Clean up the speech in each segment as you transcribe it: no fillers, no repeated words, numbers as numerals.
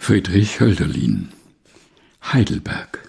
Friedrich Hölderlin, Heidelberg.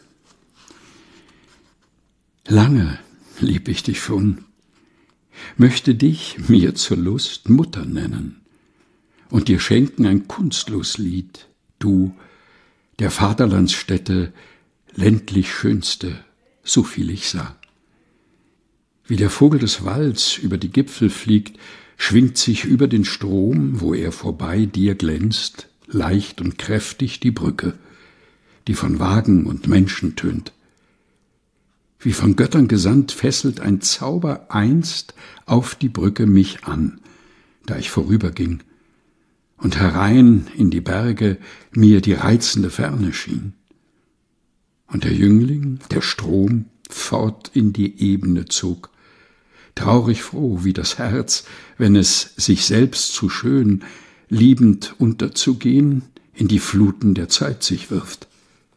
Lange lieb ich dich schon, möchte dich mir zur Lust Mutter nennen und dir schenken ein kunstlos Lied, du, der Vaterlandsstätte ländlich schönste, so viel ich sah. Wie der Vogel des Walds über die Gipfel fliegt, schwingt sich über den Strom, wo er vorbei dir glänzt, leicht und kräftig die Brücke, die von Wagen und Menschen tönt. Wie von Göttern gesandt, fesselt ein Zauber einst auf die Brücke mich an, da ich vorüberging, und herein in die Berge mir die reizende Ferne schien. Und der Jüngling, der Strom, fort in die Ebene zog, traurig froh wie das Herz, wenn es sich selbst zu schön, liebend unterzugehen, in die Fluten der Zeit sich wirft.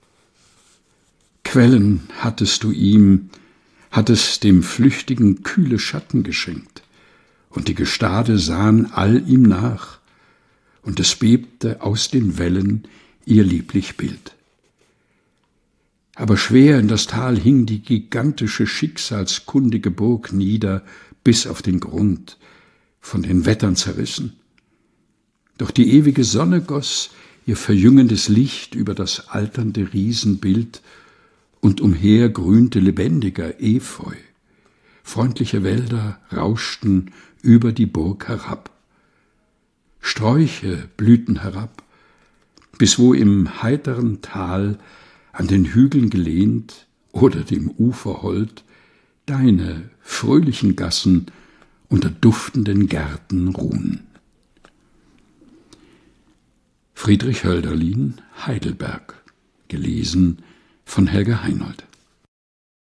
Quellen hattest du ihm, hattest dem Flüchtigen kühle Schatten geschenkt, und die Gestade sahen all ihm nach, und es bebte aus den Wellen ihr lieblich Bild. Aber schwer in das Tal hing die gigantische schicksalskundige Burg nieder, bis auf den Grund, von den Wettern zerrissen. Doch die ewige Sonne goss ihr verjüngendes Licht über das alternde Riesenbild, und umher grünte lebendiger Efeu. Freundliche Wälder rauschten über die Burg herab. Sträuche blühten herab, bis wo im heiteren Tal an den Hügeln gelehnt oder dem Ufer hold deine fröhlichen Gassen unter duftenden Gärten ruhen. Friedrich Hölderlin, Heidelberg, gelesen von Helga Heinold.